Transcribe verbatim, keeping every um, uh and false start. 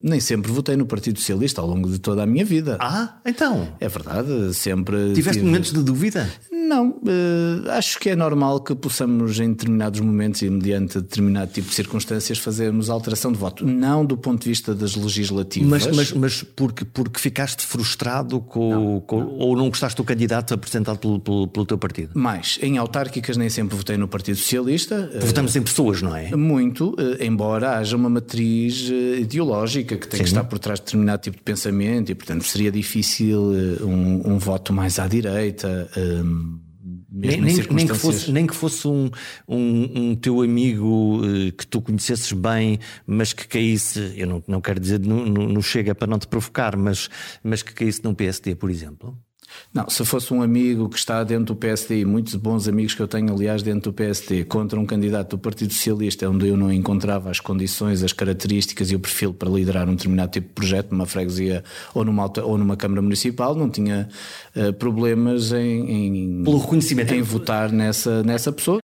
Nem sempre votei no Partido Socialista ao longo de toda a minha vida. Ah, então. É verdade, sempre. Tiveste tive... momentos de dúvida? Não, uh, acho que é normal que possamos, em determinados momentos e mediante determinado tipo de circunstâncias, fazermos alteração de voto. Não do ponto de vista das legislativas. Mas, mas, mas porque, porque ficaste frustrado com, não, com não. ou não gostaste do candidato apresentado pelo, pelo, pelo teu partido? Mais, em autárquicas nem sempre votei no Partido Socialista. Votamos uh, em pessoas, não é? Muito, uh, embora haja uma matriz uh, ideológica que tem Sim. que estar por trás de determinado tipo de pensamento e, portanto, seria difícil uh, um, um voto mais à direita. Um, Nem, nem, nem que fosse, nem que fosse um, um, um teu amigo uh, que tu conhecesses bem, mas que caísse, eu não, não quero dizer no, no, no Chega para não te provocar, mas, mas que caísse num P S D, por exemplo. Não, se fosse um amigo que está dentro do P S D, e muitos bons amigos que eu tenho, aliás, dentro do P S D, contra um candidato do Partido Socialista, onde eu não encontrava as condições, as características e o perfil para liderar um determinado tipo de projeto, numa freguesia ou numa, ou numa Câmara Municipal, não tinha uh, problemas em, em, Pelo reconhecimento. em votar nessa, nessa pessoa.